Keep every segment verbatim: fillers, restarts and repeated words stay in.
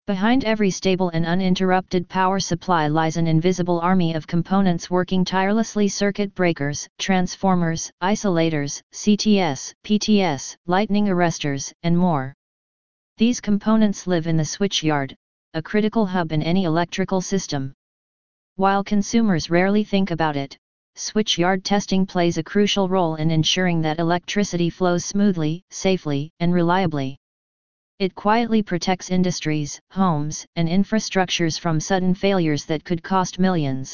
Behind every stable and uninterrupted power supply lies an invisible army of components working tirelessly: circuit breakers, transformers, isolators, C T S, P T S, lightning arresters, and more. These components live in the switchyard, a critical hub in any electrical system. While consumers rarely think about it, switchyard testing plays a crucial role in ensuring that electricity flows smoothly, safely, and reliably. It quietly protects industries, homes, and infrastructures from sudden failures that could cost millions.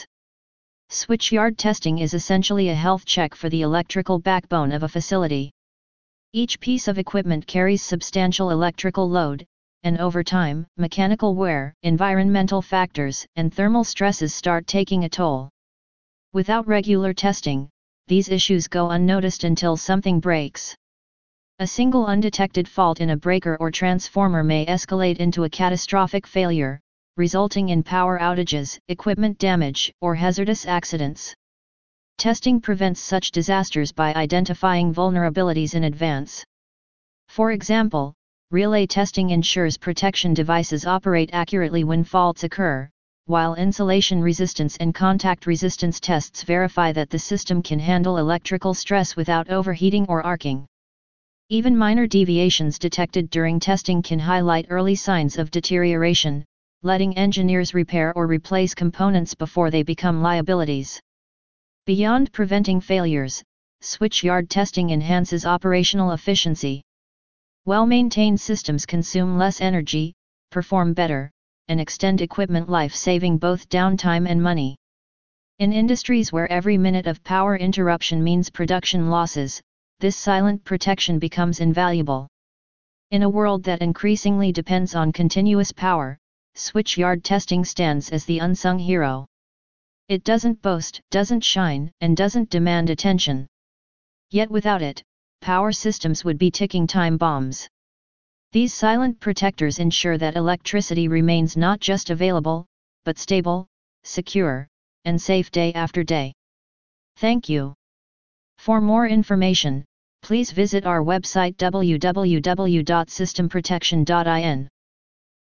Switchyard testing is essentially a health check for the electrical backbone of a facility. Each piece of equipment carries substantial electrical load, and over time, mechanical wear, environmental factors, and thermal stresses start taking a toll. Without regular testing, these issues go unnoticed until something breaks. A single undetected fault in a breaker or transformer may escalate into a catastrophic failure, resulting in power outages, equipment damage, or hazardous accidents. Testing prevents such disasters by identifying vulnerabilities in advance. For example, relay testing ensures protection devices operate accurately when faults occur, while insulation resistance and contact resistance tests verify that the system can handle electrical stress without overheating or arcing. Even minor deviations detected during testing can highlight early signs of deterioration, letting engineers repair or replace components before they become liabilities. Beyond preventing failures, switchyard testing enhances operational efficiency. Well-maintained systems consume less energy, perform better, and extend equipment life, saving both downtime and money. In industries where every minute of power interruption means production losses, this silent protection becomes invaluable. In a world that increasingly depends on continuous power, switchyard testing stands as the unsung hero. It doesn't boast, doesn't shine, and doesn't demand attention. Yet without it, power systems would be ticking time bombs. These silent protectors ensure that electricity remains not just available, but stable, secure, and safe day after day. Thank you. For more information, please visit our website w w w dot system protection dot i n.